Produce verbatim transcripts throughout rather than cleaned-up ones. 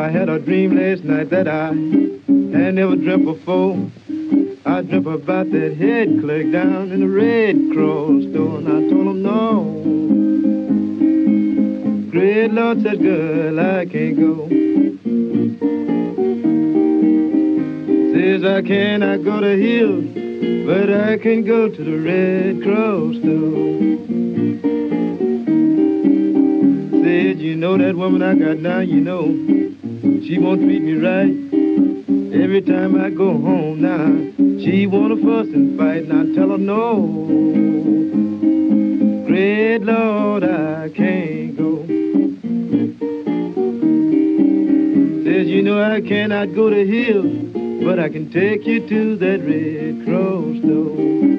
I had a dream last night that I had never dreamt before. I dreamt about that head clerk down in the Red Cross store, and I told him no. Great Lord said, girl, I can't go. Says I cannot go to Hills, but I can go to the Red Cross store. Said, you know that woman I got now, you know, she won't treat me right. Every time I go home now, she wanna fuss and fight, and I tell her no. Great Lord, I can't go. Says, you know I cannot go to Hills, but I can take you to that Red Cross store.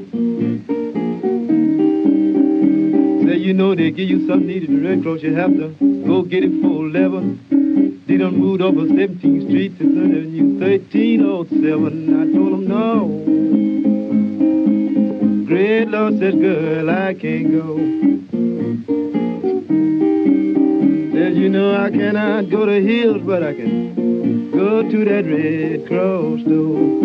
Say, you know they give you something needed at the Red Cross, you have to go get it for eleven. They done moved over seventeenth Street to New thirteen oh seven. I told them no. Great Lord says, girl, I can't go. Says, you know I cannot go to Hills, but I can go to that Red Cross store.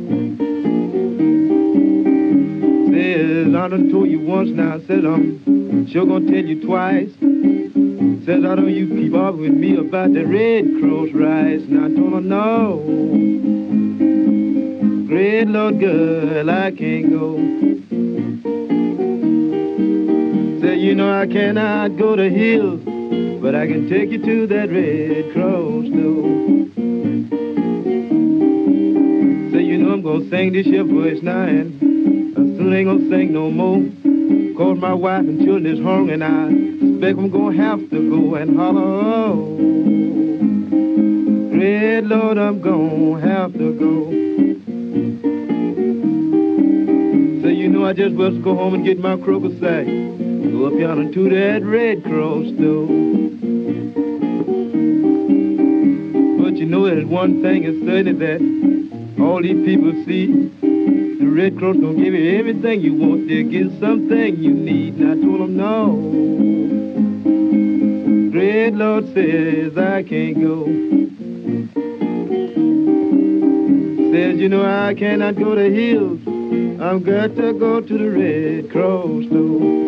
Says, I done told you once now, says I'm sure gonna tell you twice. Says, I don't you keep arguing with me about the Red Cross rice. And I told her no. Great Lord, girl, I can't go. Say, you know I cannot go to Hills, but I can take you to that Red Cross store. Say, you know I'm gonna sing this here voice now, and I soon ain't gonna sing no more. Cause my wife and children is hungry, and I expect I'm gonna have to go and holler, oh, great Lord, I'm gonna have to go. So you know I just must go home and get my croaker sack, go up yonder to that Red Cross store. But you know there's one thing is certain that all these people see. The Red Cross don't give you everything you want, they'll give something you need. And I told them no. Great Lord says I can't go. Says, you know I cannot go to Hills, I've got to go to the Red Cross store.